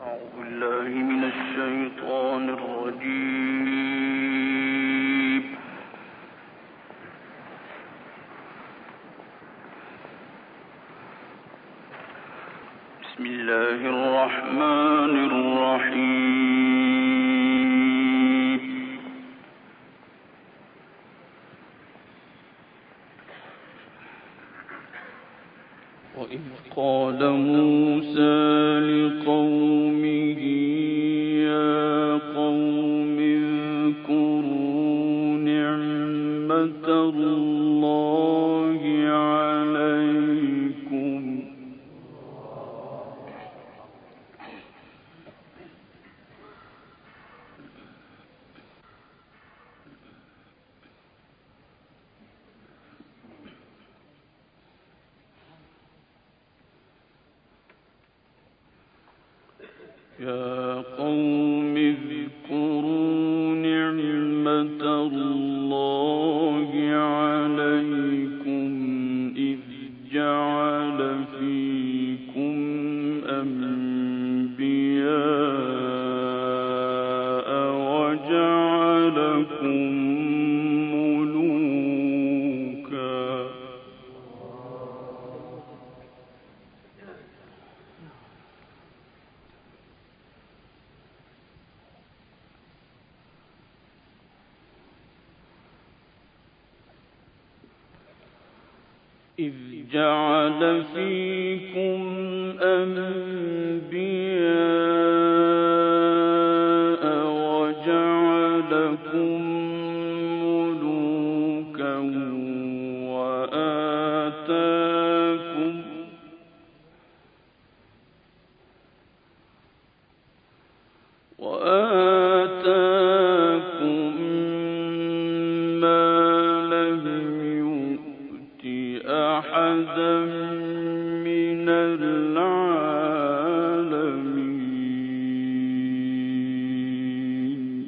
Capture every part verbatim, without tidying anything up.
بسم الله الرحمن الرحيم. وإذ قال موسى لقومه يا قوم اذكروا نعمة الله عليكم يا قوم اذكروا نعمة الله عليكم إذ جعل فيكم أنبياء وجعلكم ملوكا إذ جعل فيكم أنبياء وجعلكم ملوكا وآتاكم وآتاكم ما لم يؤت أحدا من العالمين.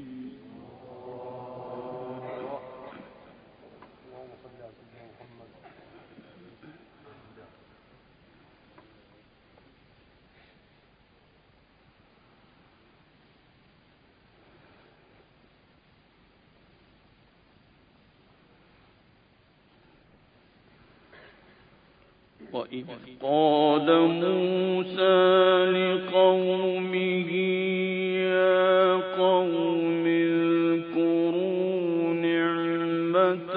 وإذ قال موسى لقومه يا قوم اذكروا نعمة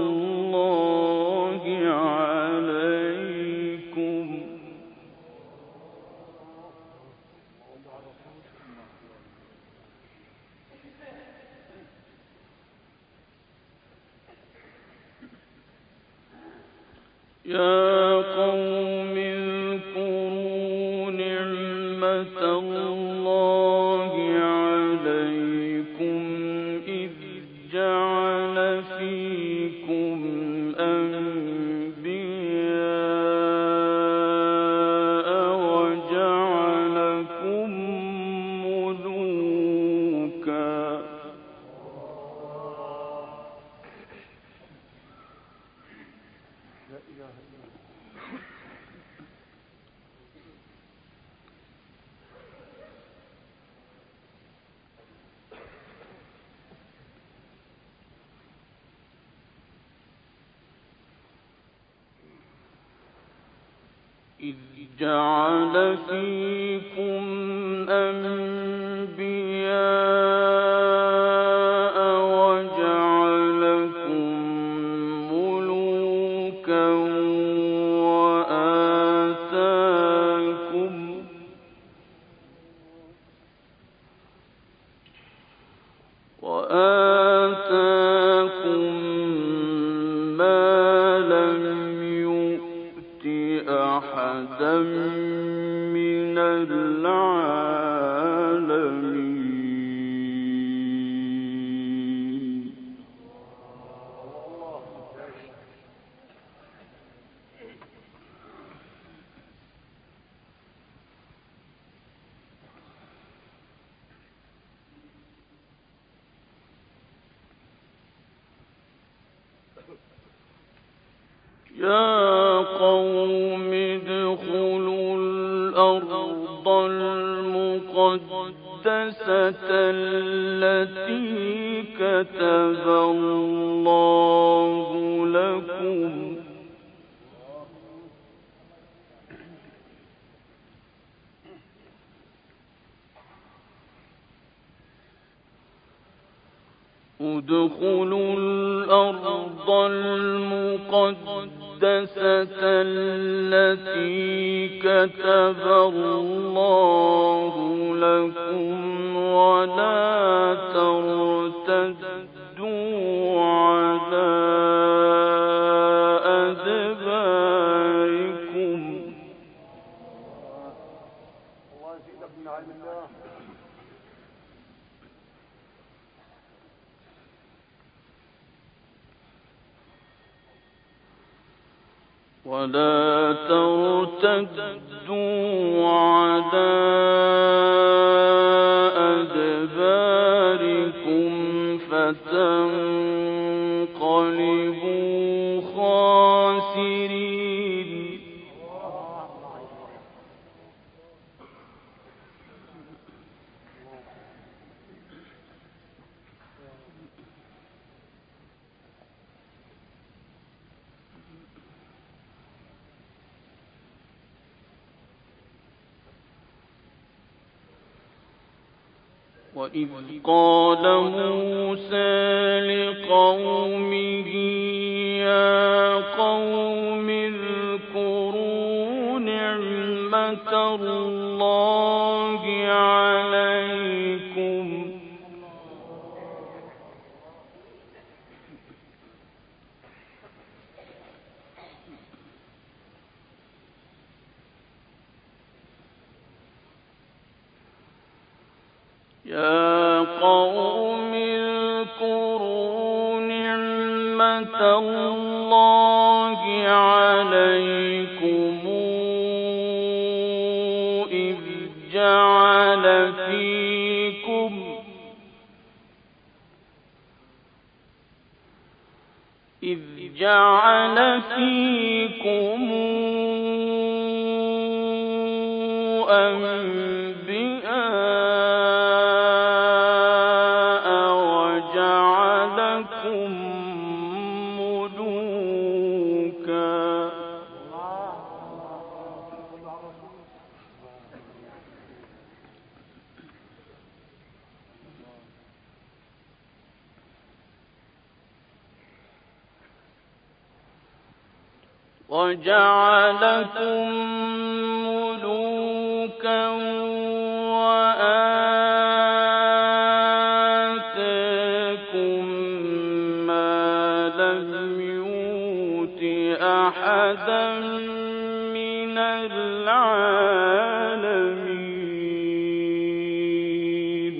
الله عليكم يا قوم اذكروا نعمة الله عليكم إذ جعل فيكم أنبياء وجعلكم ملوكا إذ جعل فيكم أنبياء وجعلكم ملوكا وآتاكم وآتاكم ما لم يؤت أحدا من العالمين. يا قوم ادخلوا الأرض الأرض المقدسة التي كتب الله لكم ادخلوا الأرض المقدسة التي كتب الله لكم ولا ترتدوا على أدباركم. الله يزيدك من علم الله. ولا ترتدوا على أدباركم فتنقلبوا خاسرين. وَإِذْ قَالَ مُوسَى لِقَوْمِهِ يَا قَوْمِ اذْكُرُوا نِعْمَةَ اللَّهِ عَلَيْكُمْ يا قوم اذكروا نعمة الله عليكم إذ جعل فيكم إذ جعل فيكم وَجَعَلَكُم مُّلُوكًا وَآتَاكُم مَّا لَمْ يُؤْتِ أَحَدًا مِّنَ الْعَالَمِينَ.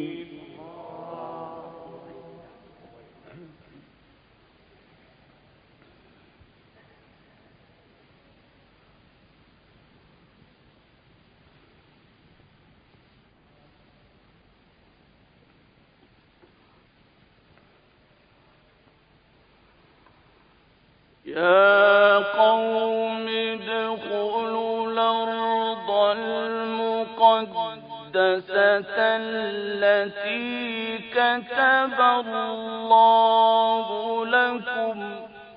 يا قوم ادخلوا الأرض المقدسة التي كتب الله لكم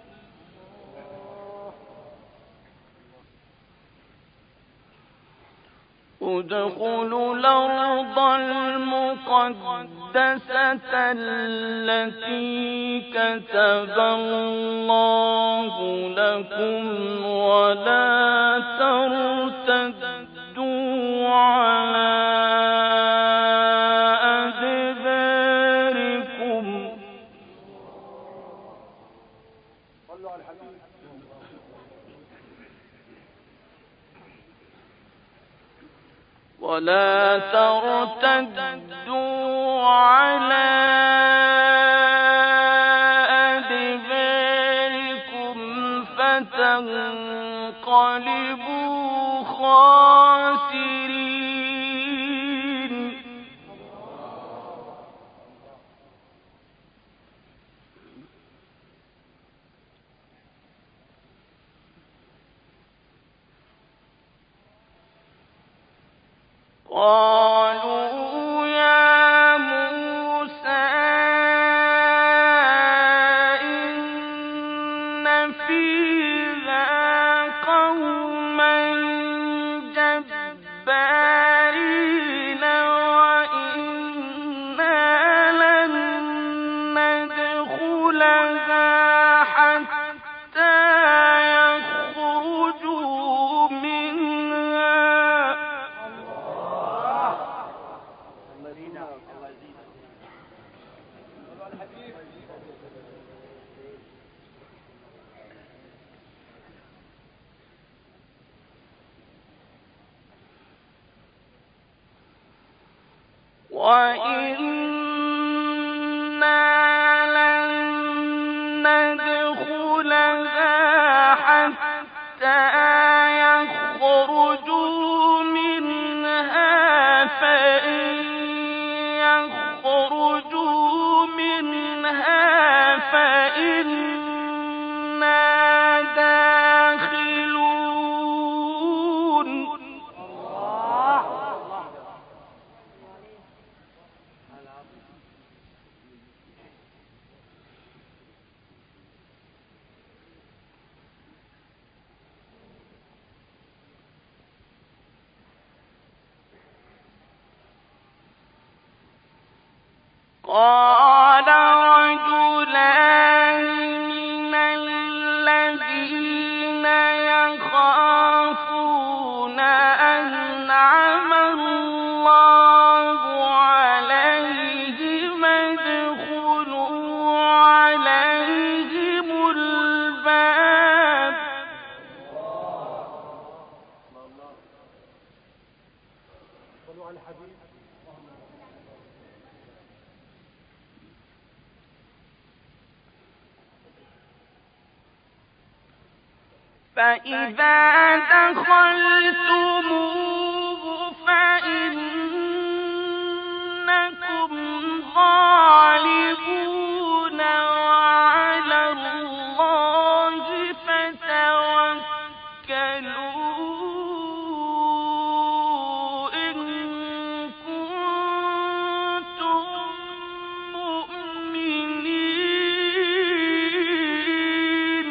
ادخلوا الأرض المقدسة التي كتب الله لكم ولا ترتدوا على أدباركم. صلوا على الحبيب. ولا ترتدوا على أدباركم فتنقلبوا خاسرين. قالوا يا موسى إن فيها قوما جبارين وإنا لن ندخلها حتى يخرجوا منها وإنا لن ندخلها حتى يخرجوا منها فإن يخرجوا منها فإنا داخلون قال رجلان من الذين يخافون أنعم الله عليهم ادخلوا عليهم الباب فإذا دخلتموه فإنكم غالبون وعلى الله فتوكلوا إن كنتم مؤمنين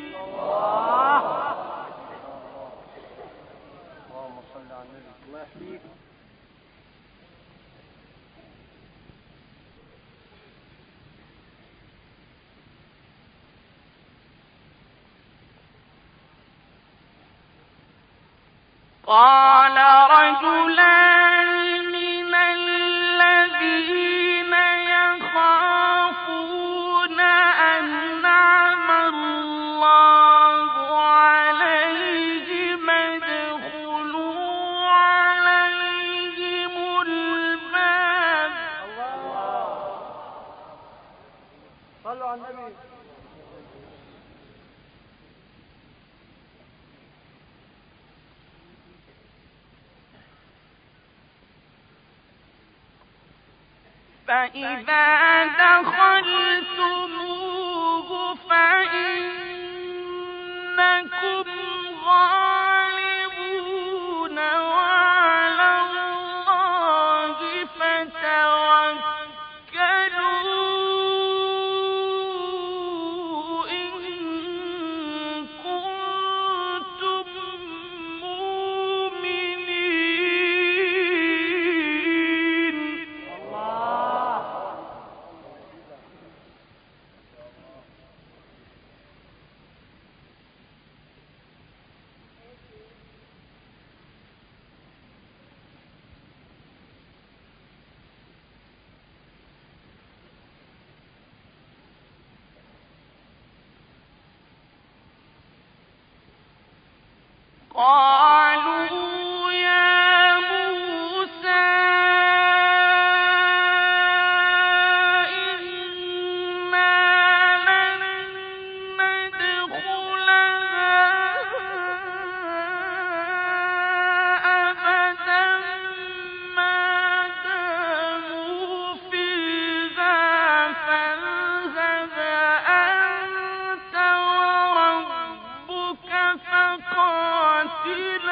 قال رجلان من الذين يخافون أنعم الله عليهم ادخلوا عليهم الباب صلوا على النبي فإذا دخلتموه فإنكم غالبون وعلى الله فتوكلوا إن كنتم مؤمنين قالوا يا موسى إنا لن ندخلها أبدا ما داموا فيها فاذهب أنت وربك فقاتلا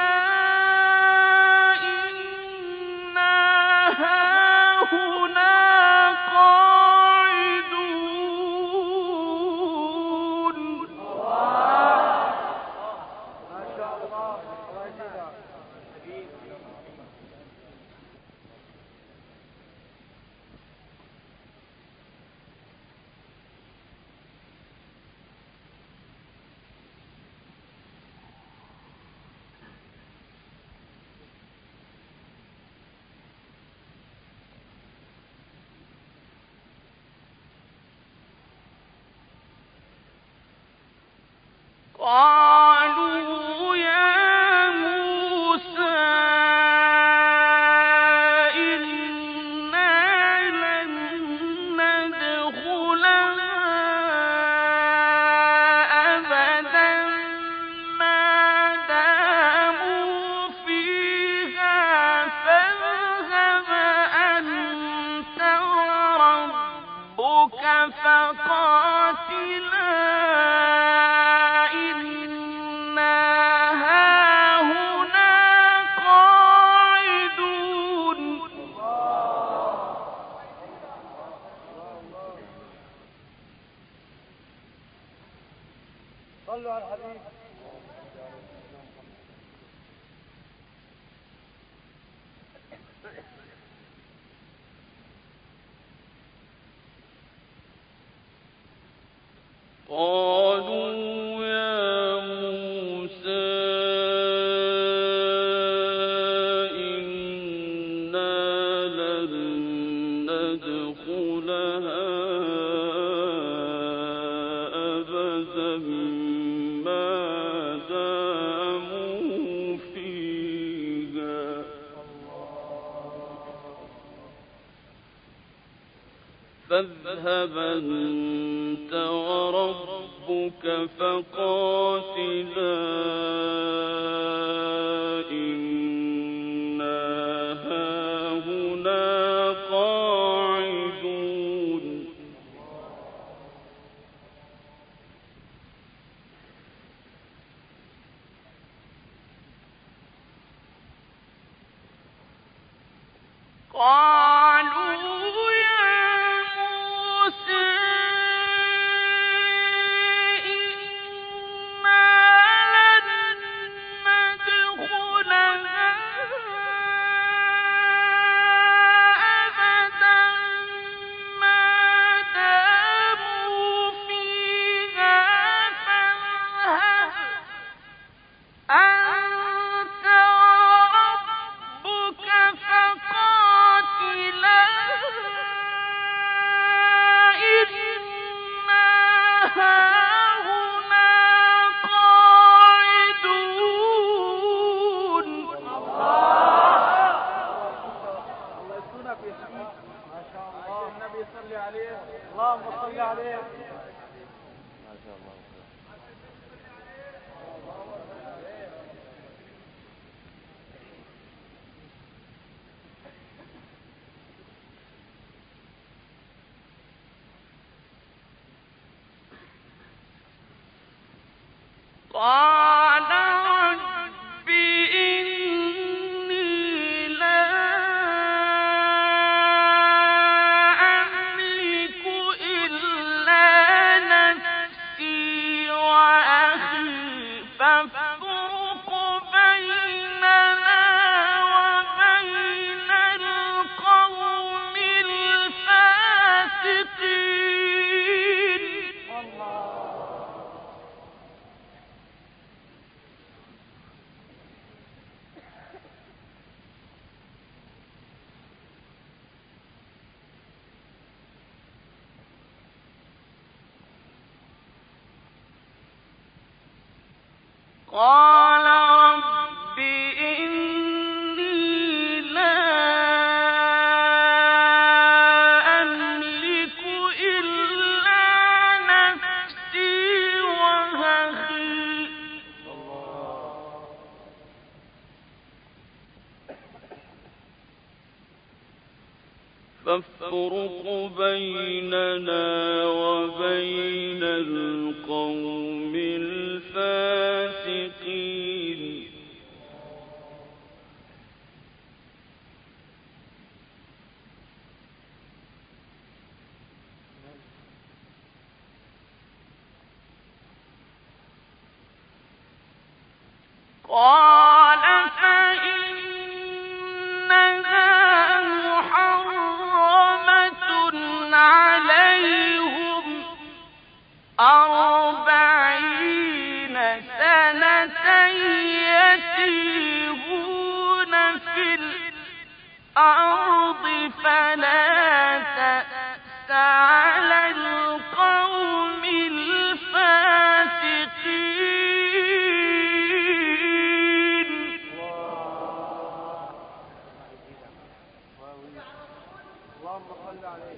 قالوا يا موسى إنا لن ندخلها أبدا ما داموا فيها فاذهب أنت وربك فقاتلا إنا هاهنا قاعدون. صلوا على الحبيب. قالوا يا موسى إنا لن ندخلها أبدا ما داموا فيها فاذهب أنت وربك فقاتلا إنا هاهنا قاعدون. قالوا يا موسى إنا لن ندخلها أبدا ما داموا فيها فاذهب أنت وربك فقاتلا إنا هاهنا قاعدون. الله يسونك يا شيخ. ما شاء الله. النبي صلي عليه. اللهم صل عليه. ما شاء الله. قال رب إني لا أملك إلا نفسي وأخي فافرق بيننا وبين القوم الفاسقين. قال رب إني لا أملك إلا نفسي وأخي فافرق بيننا وبين القوم الفاسقين. قال فإنها محرمة عليهم أربعين سنة يتيهون في الأرض فلا تأس على القوم الفاسقين. اللهم صل عليه.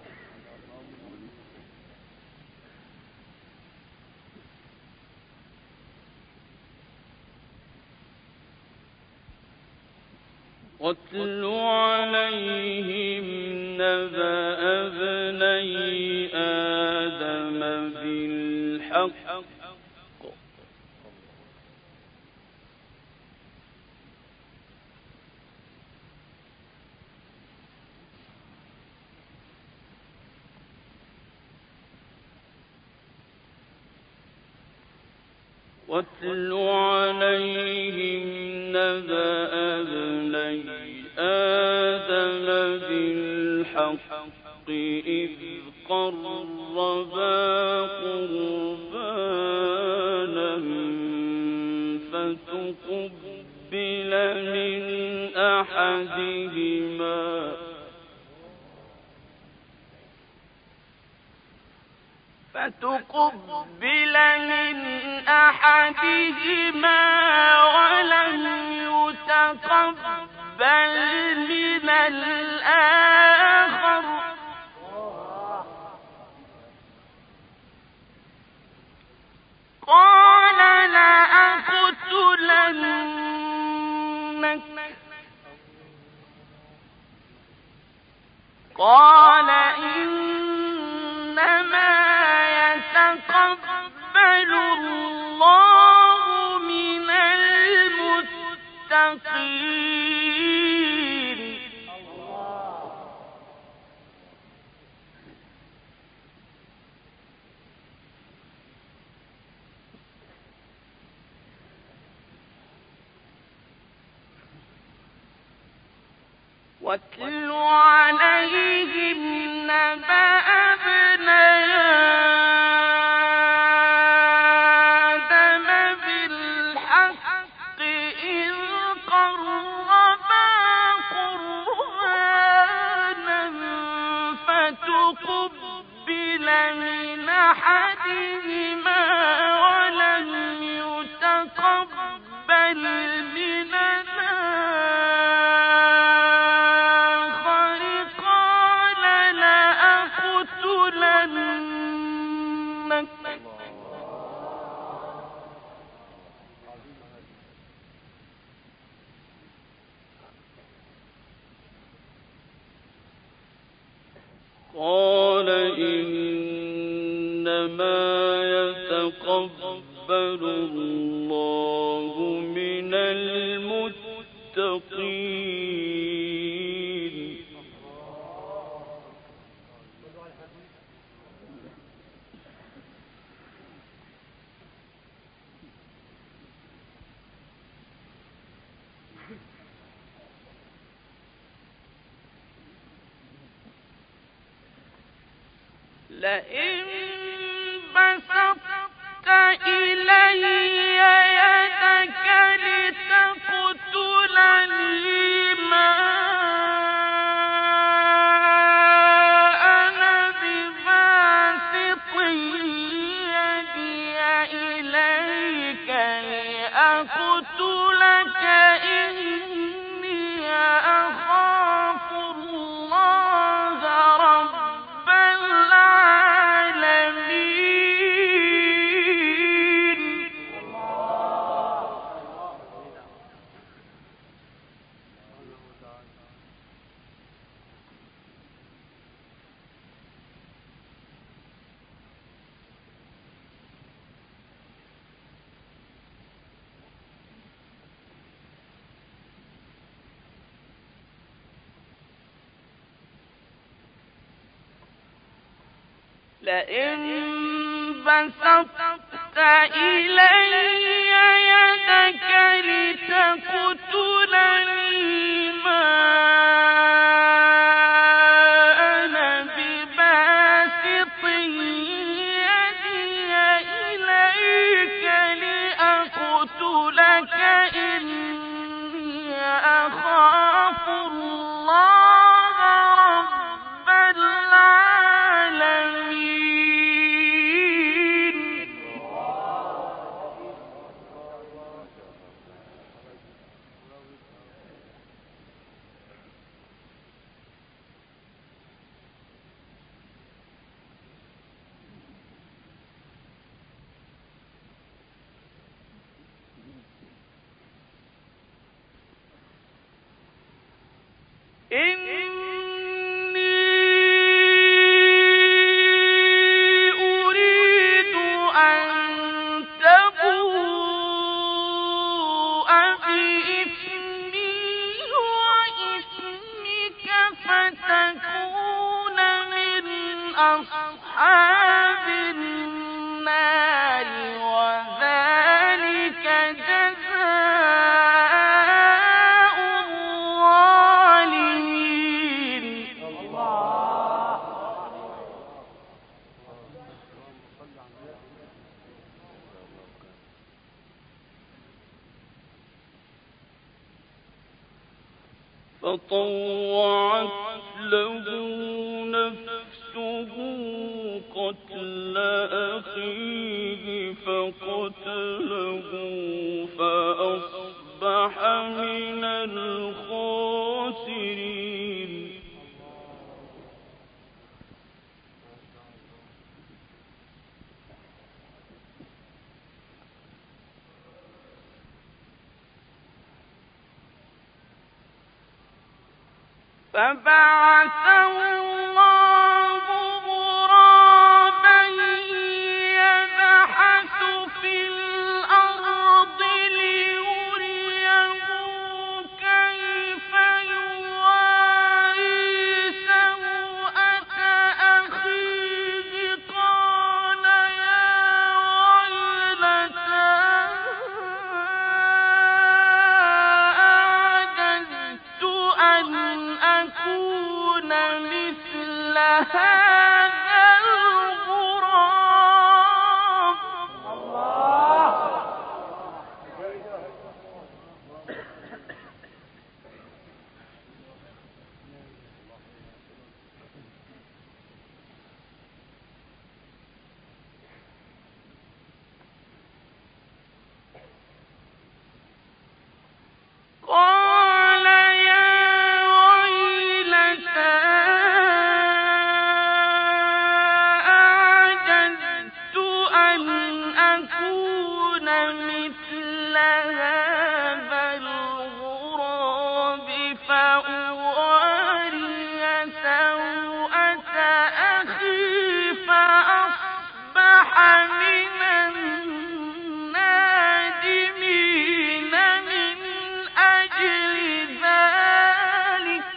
واتل عليهم نبأ ابني آدم بالحق واتل عليهم نبأ ابني آدم بالحق إذ قربا قربانا فتقبل من أحدهما فتقبل من أحدهما ولم يتقبل من الآخر قال لأقتلنك قال إنما يتقبل الله من المتقين. واتل عليهم نبأ ابني آدم بالحق إذ قربا قربانا فتقبل من أحدهما ولم يتقبل من الآخر قال لأقتلنك قال إنما يتقبل الله من المتقين. لئن بسطت إلي يدك لتقتلني ما أنا بباسط يدي إليك لأقتلك إني أخاف الله رب العالمين. لئن بسطت إلي يدك لتقتلني ما أنا بباسط يدي إليك لأقتلك إني أخاف الله رب العالمين. أصحاب النار وذلك جزاء الظالمين. فطوعت له نفسه قتل أخيه فقتله فأصبح من الخاسرين. فبعث الله غرابا يبحث في الأرض ليريه كيف يواري سوءة أخيه قال يا ويلتى أعجزت أن أكون مثل هذا الغراب. قال يا ويلتى أعجزت أن أكون مثل هذا الغراب فأواري سوءة أخي فأصبح من النادمين من أجل ذلك.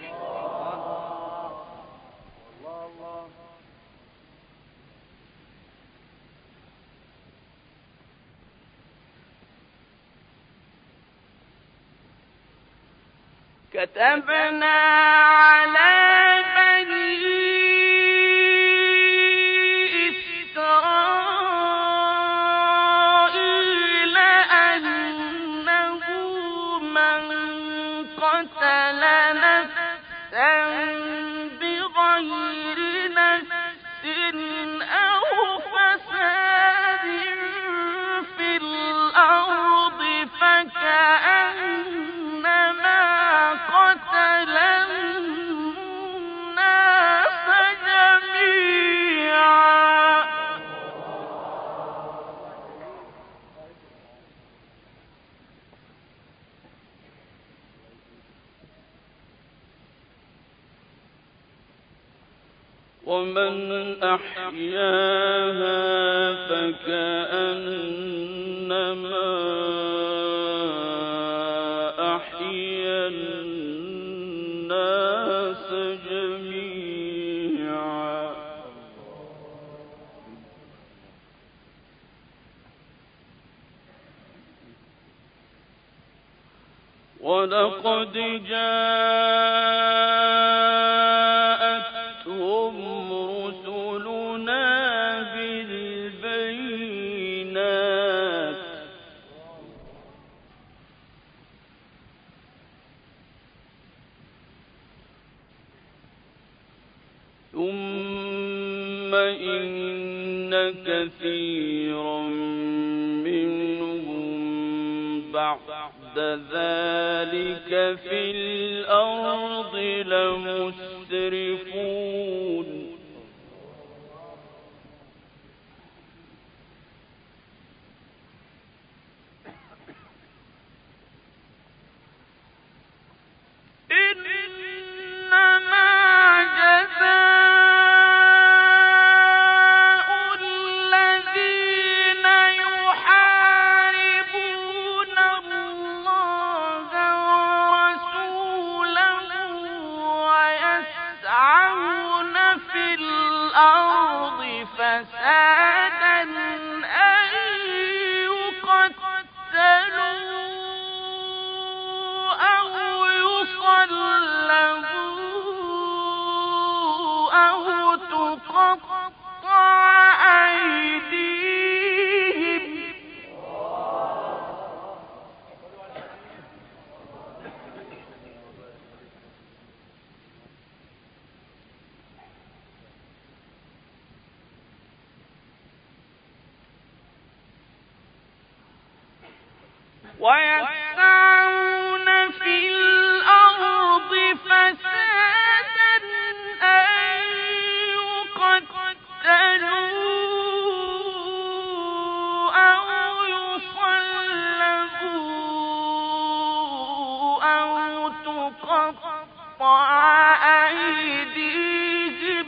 كتبنا على بني إسرائيل أنه من قتل نفسا بغير نفس أو فساد في الأرض فكأنما قتل الناس جميعا. ومن أحياها فكأنما أحيا الناس جميعا. ولقد جاءتهم رسلنا بالبينات ثم إن كثيرا منهم بعد ذلك في الأرض لمسرفون. إنما جزاء الذين يحاربون الله ورسوله ويسعون في الأرض فسادا أن يقتلوا أو يصلبوا أو تقطع أيديهم ويسعون في الأرض فسادا أن يقتلوا أو يصلبوا أو تقطع أيديهم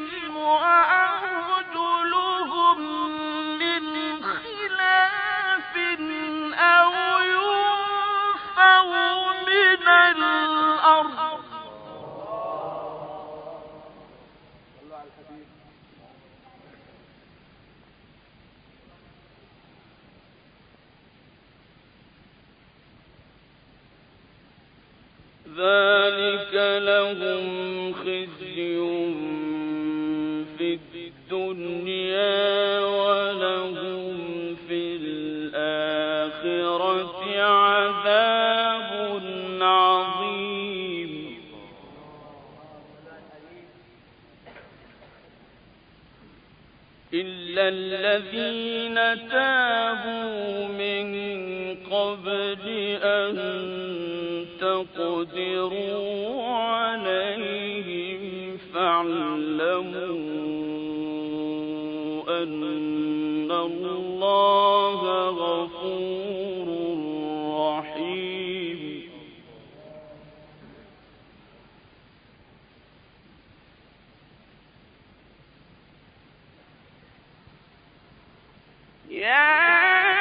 وأرجلهم من خلاف أو ينفوا من الأرض ذلك لهم خزي في الدنيا ولهم في الآخرة عذاب عظيم إلا الذين تابوا من قبل أن تقدروا عليهم فاعلموا أن الله غفور رحيم يا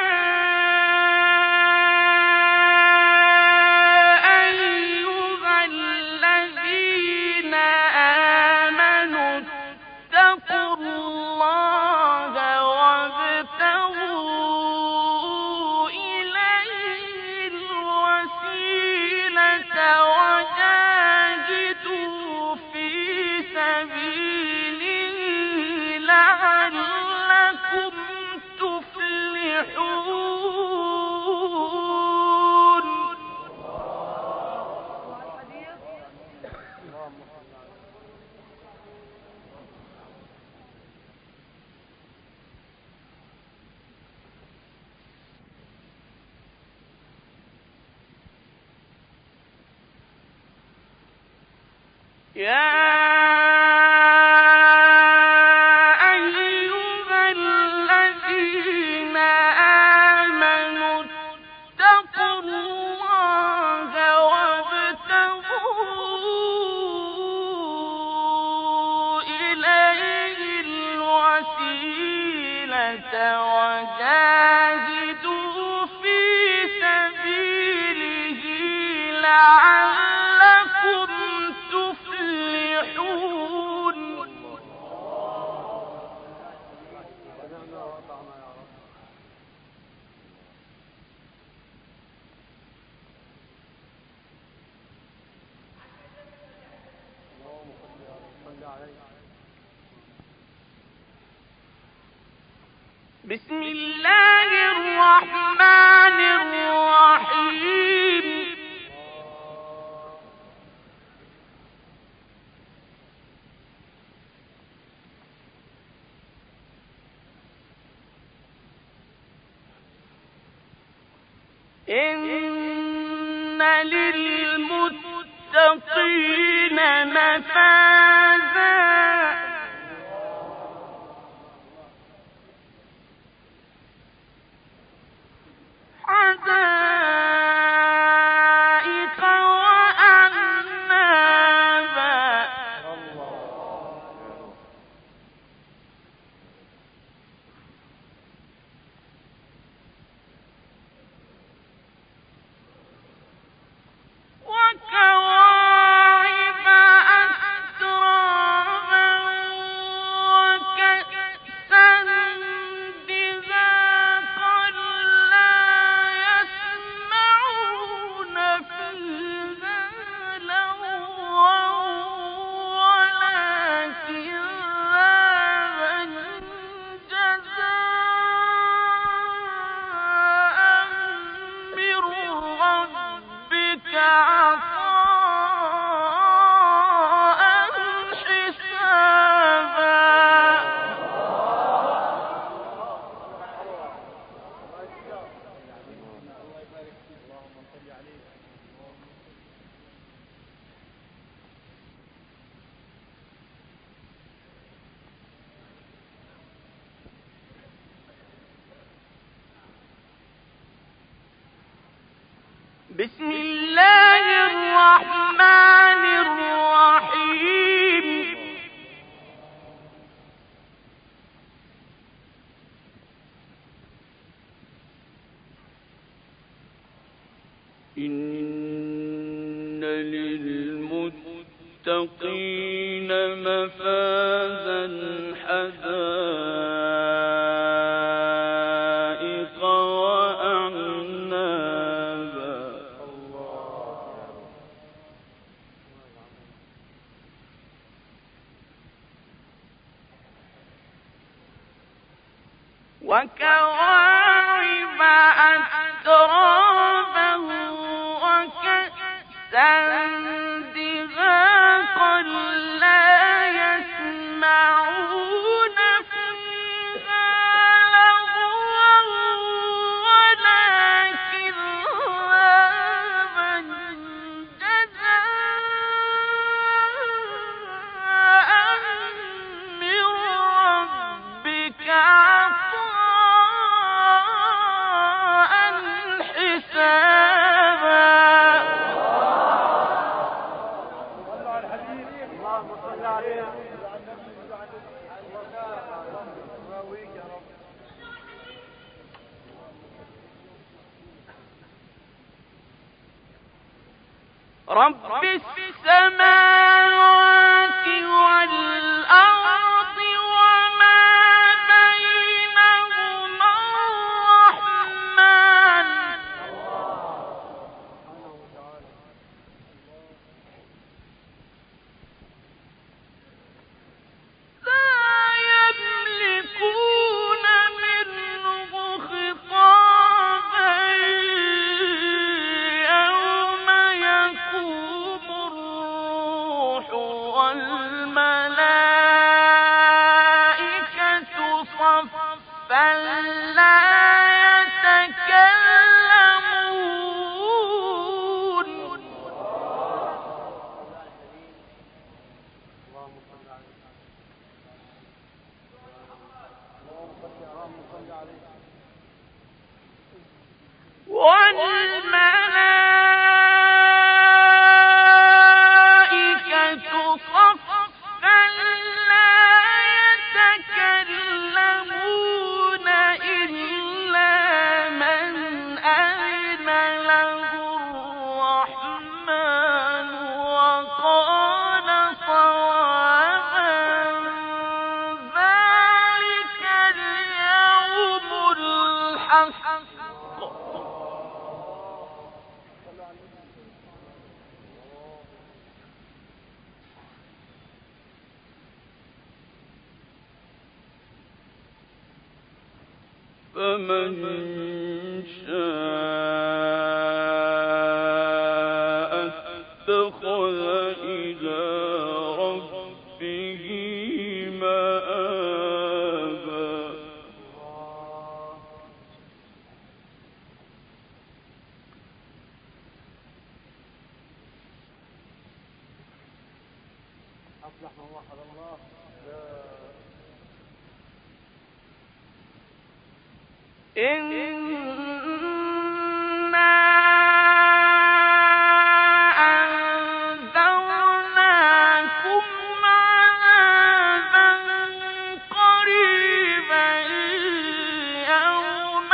أيها الذين آمنوا اتقوا الله وابتغوا إليه الوسيلة وجاهدوا في سبيله لعلكم تفلحون بسم الله الرحمن الرحيم إن للمتقين مفازا حدائق وأعنابا وكواعب بسم الله الرحمن الرحيم إن للمتقين مفازا حدائق وأعنابا وكواعب أترابا وكأسا دهاقا لا يسمعون فيها لغوا ولا كذابا جزاء من ربك عطاء حسابا. اللهم صل عليه. رب السماوات والأرض وما بينهما الرحمن لا يملكون منه خطابا يوم يقوم الروح والملائكة صفا لا يتكلمون والملائكة صفا لا يتكلمون إلا من أذن له الرحمن وقال صوابا ذلك اليوم الحق. فمن شاء اتخذ إلى ربه مآبا. أصلح من وحد الله. إنا أنذرناكم عذابا قريبا يوم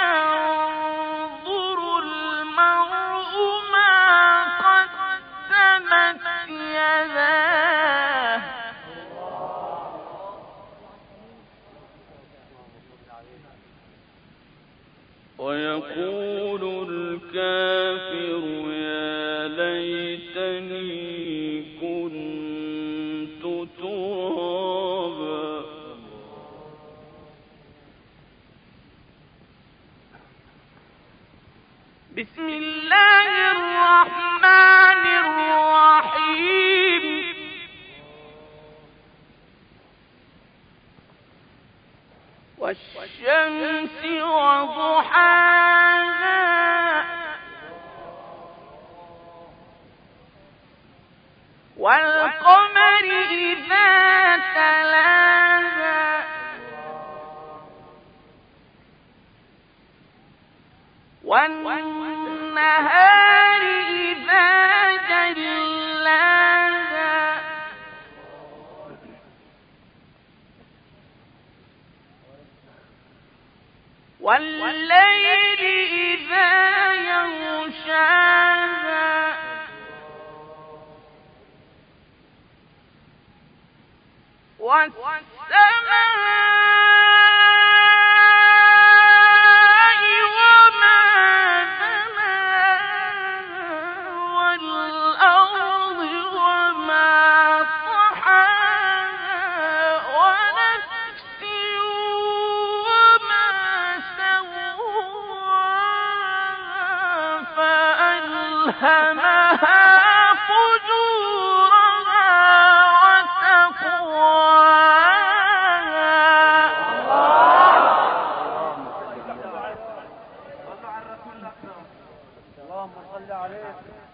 ينظر المرء ما قدمت يداه ويقول الكافر يا ليتني كنت ترابا. بسم الله الرحمن الرحيم والشمس وضحاها والقمر إذا تلاها والنجم وَالنَّهَارِ إِذَا جَلَّاهَا وَاللَّيْلِ إِذَا يَغْشَاهَا وَالسَّمَاءِ وَمَا بَنَاهَا وَالْأَرْضِ وَمَا طَحَاهَا وَنَفْسٍ وَمَا سَوَّاهَا فَأَلْهَمَهَا فُجُورَهَا اللهم صل عليه.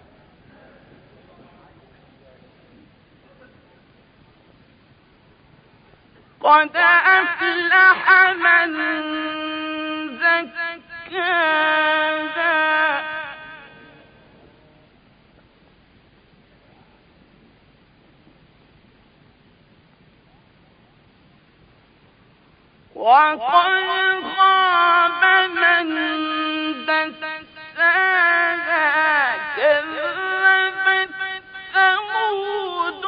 قد أفلح من زكاها وقد خاب من دساها كذبت ثمود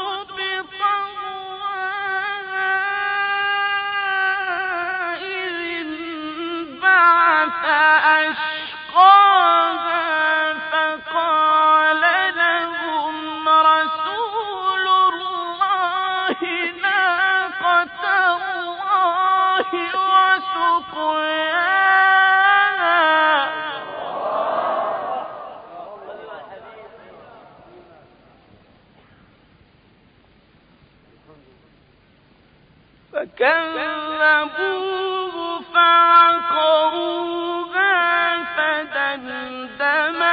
بطغواها إذ انبعث أشقاها فقال لهم رسول الله ناقة الله وسقياها فكذبوه فعقروها فدمدم